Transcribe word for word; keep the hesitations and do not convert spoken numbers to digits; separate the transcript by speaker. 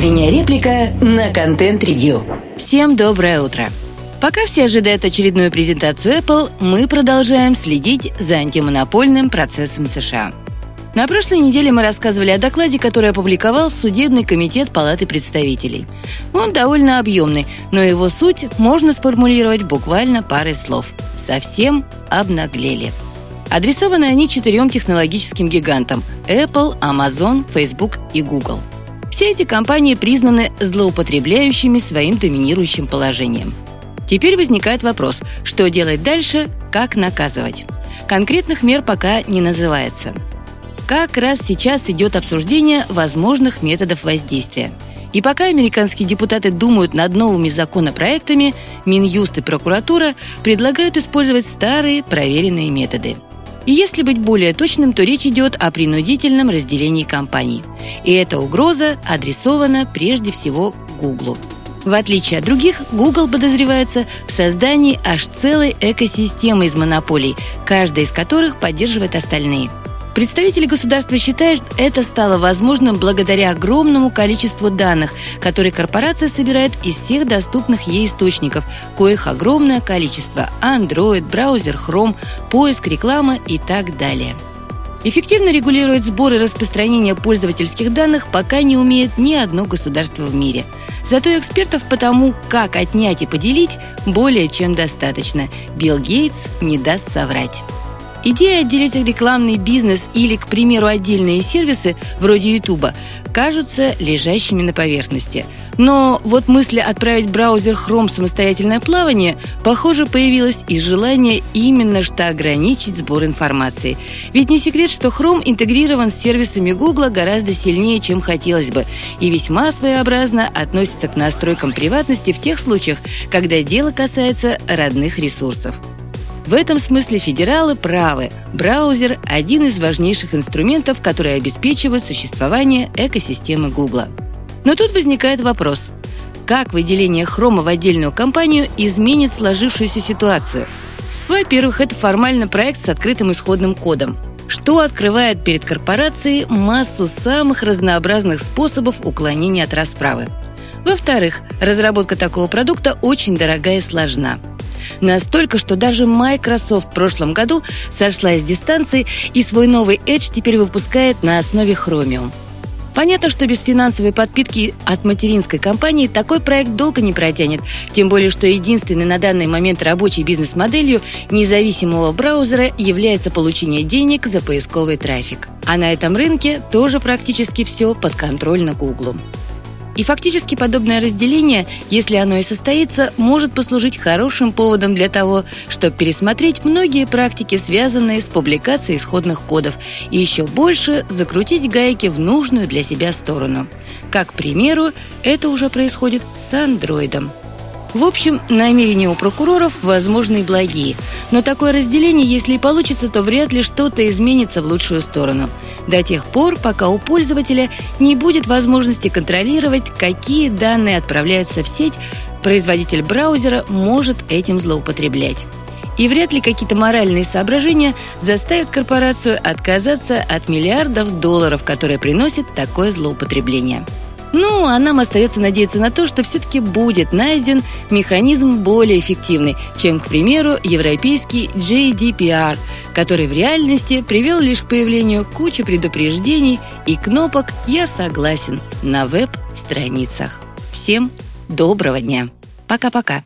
Speaker 1: Утренняя реплика на контент-ревью.
Speaker 2: Всем доброе утро! Пока все ожидают очередную презентацию Apple, мы продолжаем следить за антимонопольным процессом США. На прошлой неделе мы рассказывали о докладе, который опубликовал Судебный комитет Палаты представителей. Он довольно объемный, но его суть можно сформулировать буквально парой слов. Совсем обнаглели. Адресованы они четырем технологическим гигантам – Apple, Amazon, Facebook и Google. Все эти компании признаны злоупотребляющими своим доминирующим положением. Теперь возникает вопрос, что делать дальше, как наказывать. Конкретных мер пока не называется. Как раз сейчас идет обсуждение возможных методов воздействия. И пока американские депутаты думают над новыми законопроектами, Минюст и прокуратура предлагают использовать старые проверенные методы. И если быть более точным, то речь идет о принудительном разделении компаний. И эта угроза адресована прежде всего Гуглу. В отличие от других, Google подозревается в создании аж целой экосистемы из монополий, каждая из которых поддерживает остальные. Представители государства считают, что это стало возможным благодаря огромному количеству данных, которые корпорация собирает из всех доступных ей источников, коих огромное количество – Android, браузер Chrome, поиск, реклама и так далее. Эффективно регулировать сбор и распространение пользовательских данных пока не умеет ни одно государство в мире. Зато экспертов по тому, как отнять и поделить, более чем достаточно. Билл Гейтс не даст соврать. Идея отделить рекламный бизнес или, к примеру, отдельные сервисы, вроде Ютуба, кажутся лежащими на поверхности. Но вот мысль отправить браузер Chrome в самостоятельное плавание, похоже, появилась из желания именно что ограничить сбор информации. Ведь не секрет, что Chrome интегрирован с сервисами Google гораздо сильнее, чем хотелось бы, и весьма своеобразно относится к настройкам приватности в тех случаях, когда дело касается родных ресурсов. В этом смысле федералы правы. Браузер – один из важнейших инструментов, которые обеспечивают существование экосистемы Гугла. Но тут возникает вопрос: как выделение Chrome в отдельную компанию изменит сложившуюся ситуацию? Во-первых, это формально проект с открытым исходным кодом, что открывает перед корпорацией массу самых разнообразных способов уклонения от расправы. Во-вторых, разработка такого продукта очень дорогая и сложна. Настолько, что даже Microsoft в прошлом году сошла с дистанции и свой новый Edge теперь выпускает на основе Chromium. Понятно, что без финансовой подпитки от материнской компании такой проект долго не протянет, тем более, что единственной на данный момент рабочей бизнес-моделью независимого браузера является получение денег за поисковый трафик. А на этом рынке тоже практически все подконтрольно Google. И фактически подобное разделение, если оно и состоится, может послужить хорошим поводом для того, чтобы пересмотреть многие практики, связанные с публикацией исходных кодов, и еще больше закрутить гайки в нужную для себя сторону. Как, к примеру, это уже происходит с Android. В общем, намерения у прокуроров возможны и благие. Но такое разделение, если и получится, то вряд ли что-то изменится в лучшую сторону. До тех пор, пока у пользователя не будет возможности контролировать, какие данные отправляются в сеть, производитель браузера может этим злоупотреблять. И вряд ли какие-то моральные соображения заставят корпорацию отказаться от миллиардов долларов, которые приносит такое злоупотребление. Ну, а нам остается надеяться на то, что все-таки будет найден механизм более эффективный, чем, к примеру, европейский джей ди пи ар, который в реальности привел лишь к появлению кучи предупреждений и кнопок «Я согласен» на веб-страницах. Всем доброго дня! Пока-пока!